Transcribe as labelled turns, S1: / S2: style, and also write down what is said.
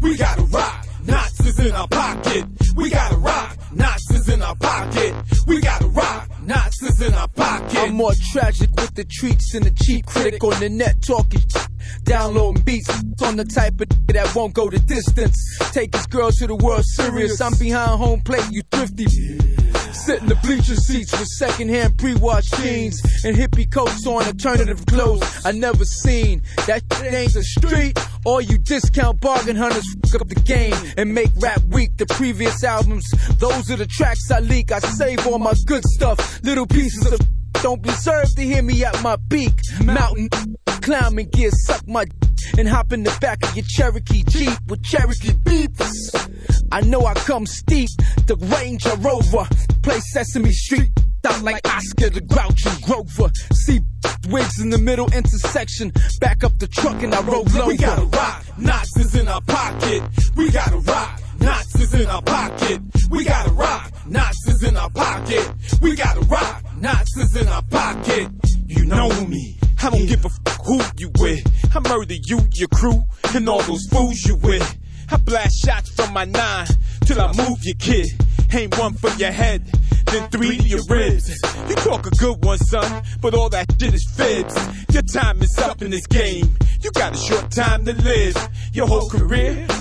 S1: We gotta rock. Knots is in our pocket. We gotta rock. Knots is in our pocket. We gotta rock. Knots is in our pocket.
S2: I'm more tragic with the treats and the cheap critic on the net talking downloading beats on the type of that won't go the distance. Take his girl to the World Series. I'm behind home plate, you thrifty. Sit in the bleacher seats with secondhand pre-washed jeans and hippie coats on alternative clothes I never seen. That shit ain't the street. All you discount bargain hunters fuck up the game and make rap weak. The previous albums, those are the tracks I leak. I save all my good stuff. Little pieces of don't deserve to hear me at my peak. Mountain climbing gear, suck my and hop in the back of your Cherokee Jeep with Cherokee beefs. I know I come steep, the Ranger Rover, play Sesame Street out like Oscar the Grouch and Grover. See wigs in the middle intersection, back up the truck and I roll over.
S1: We gotta rock, knots is in our pocket. We gotta rock, knots is in our pocket. We gotta rock, knots is in our pocket. We gotta rock, knots is in our pocket. You know me, I don't give a fuck who you with. I murder you, your crew, and all those fools you with. I blast shots from my 9 till I move your kid. Aim one for your head, then 3 to your ribs. You talk a good one, son, but all that shit is fibs. Your time is up in this game. You got a short time to live. Your whole career